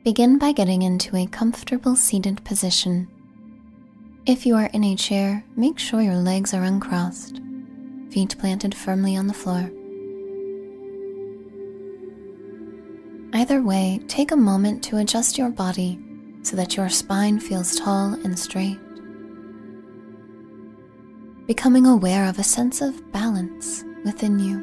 Begin by getting into a comfortable seated position. If you are in a chair, make sure your legs are uncrossed, feet planted firmly on the floor. Either way, take a moment to adjust your body so that your spine feels tall and straight. Becoming aware of a sense of balance within you.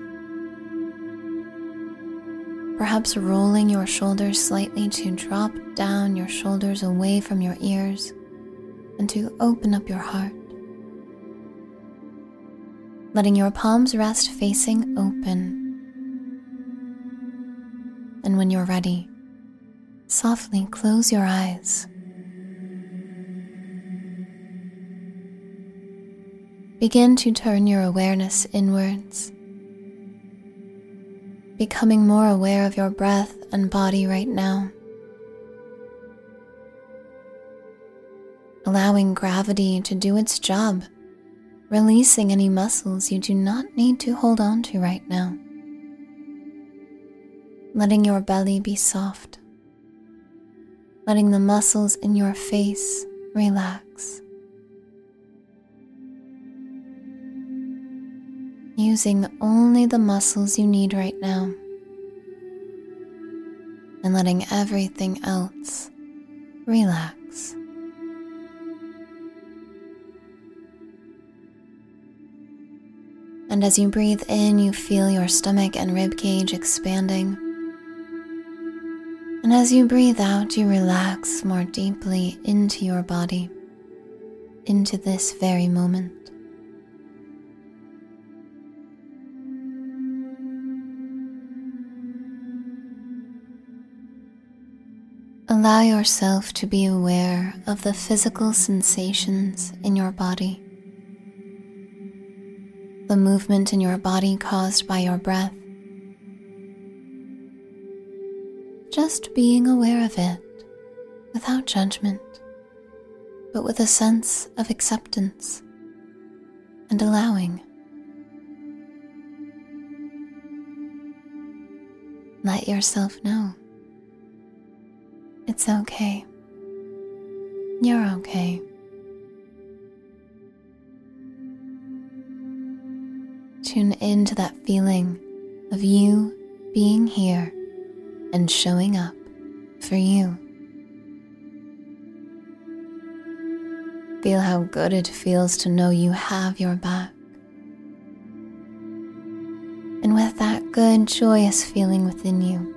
Perhaps rolling your shoulders slightly to drop down your shoulders away from your ears and to open up your heart. Letting your palms rest facing open. And when you're ready, softly close your eyes. Begin to turn your awareness inwards, becoming more aware of your breath and body right now. Allowing gravity to do its job, releasing any muscles you do not need to hold on to right now. Letting your belly be soft, letting the muscles in your face relax. Using only the muscles you need right now, and letting everything else relax. And as you breathe in, you feel your stomach and rib cage expanding. And as you breathe out, you relax more deeply into your body, into this very moment. Allow yourself to be aware of the physical sensations in your body. The movement in your body caused by your breath. Just being aware of it without judgment, but with a sense of acceptance and allowing. Let yourself know. It's okay. You're okay. Tune into that feeling of you being here and showing up for you. Feel how good it feels to know you have your back. And with that good, joyous feeling within you,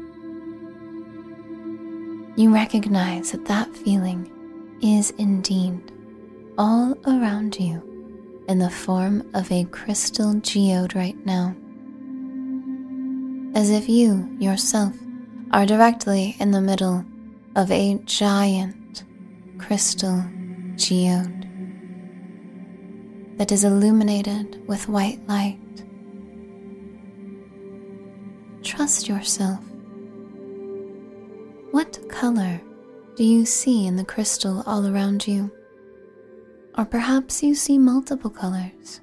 you recognize that that feeling is indeed all around you in the form of a crystal geode right now. As if you, yourself, are directly in the middle of a giant crystal geode that is illuminated with white light. Trust yourself. What color do you see in the crystal all around you? Or perhaps you see multiple colors.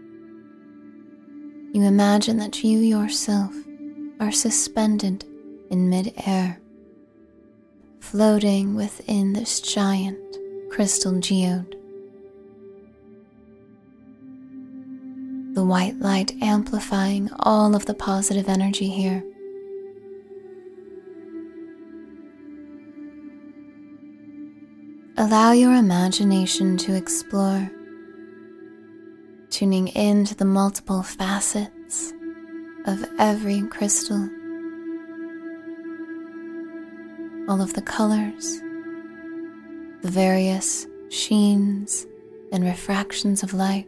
You imagine that you yourself are suspended in mid-air, floating within this giant crystal geode. The white light amplifying all of the positive energy here. Allow your imagination to explore, tuning into the multiple facets of every crystal, all of the colors, the various sheens and refractions of light.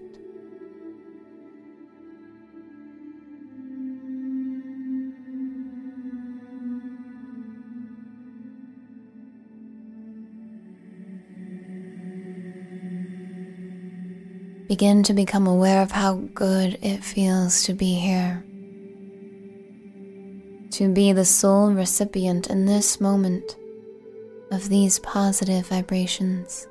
Begin to become aware of how good it feels to be here, to be the sole recipient in this moment of these positive vibrations.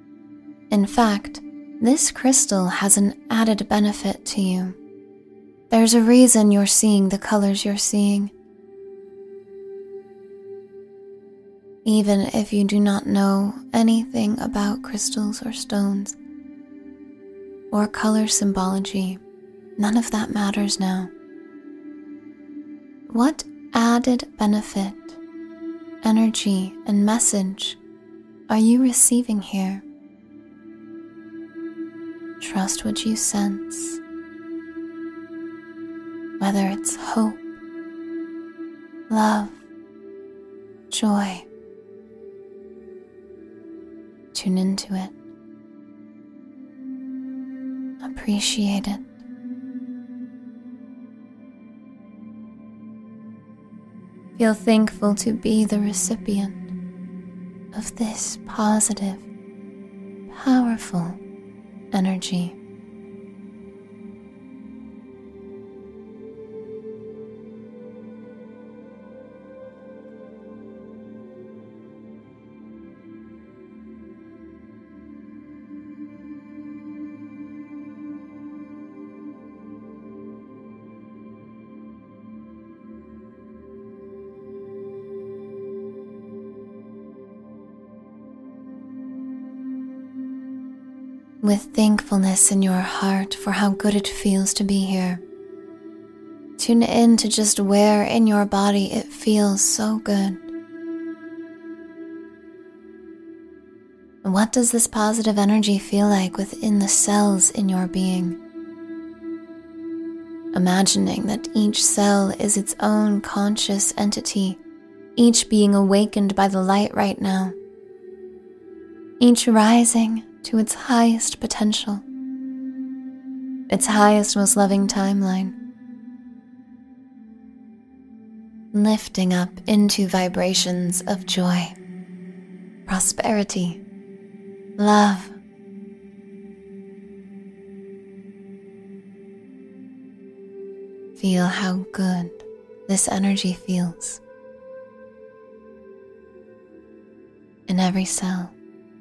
In fact, this crystal has an added benefit to you. There's a reason you're seeing the colors you're seeing. Even if you do not know anything about crystals or stones or color symbology, none of that matters now. What added benefit, energy, and message are you receiving here? Trust what you sense, whether it's hope, love, joy. Tune into it. Appreciate it. Feel thankful to be the recipient of this positive, powerful energy. With thankfulness in your heart for how good it feels to be here, tune in to just where in your body it feels so good. What does this positive energy feel like within the cells in your being? Imagining that each cell is its own conscious entity, each being awakened by the light right now, each rising to its highest potential, its highest, most loving timeline, lifting up into vibrations of joy, prosperity, love. Feel how good this energy feels in every cell,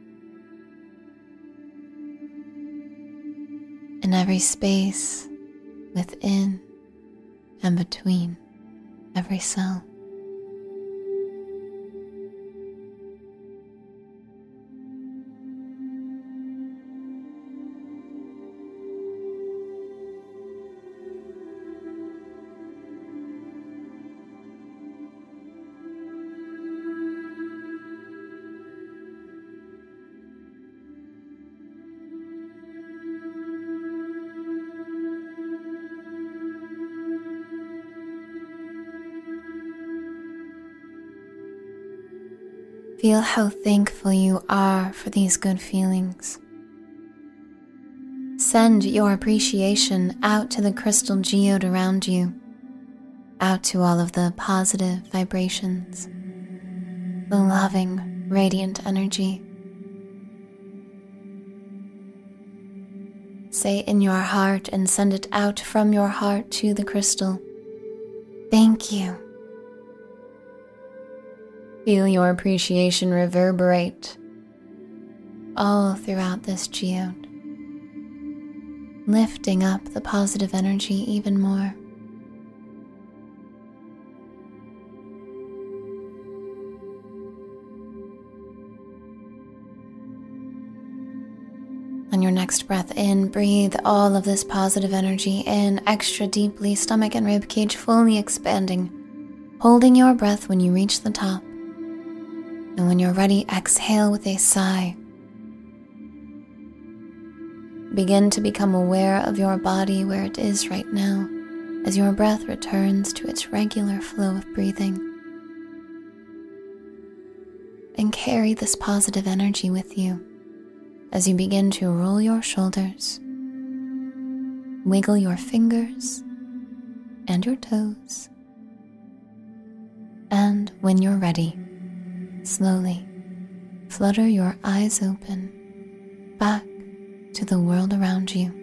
in every space within and between every cell. Feel how thankful you are for these good feelings. Send your appreciation out to the crystal geode around you, out to all of the positive vibrations, the loving, radiant energy. Say in your heart and send it out from your heart to the crystal, "Thank you." Feel your appreciation reverberate all throughout this geode, lifting up the positive energy even more. On your next breath in, breathe all of this positive energy in extra deeply, stomach and rib cage fully expanding, holding your breath when you reach the top. And when you're ready, exhale with a sigh. Begin to become aware of your body where it is right now as your breath returns to its regular flow of breathing. And carry this positive energy with you as you begin to roll your shoulders, wiggle your fingers and your toes. And when you're ready, slowly flutter your eyes open back to the world around you.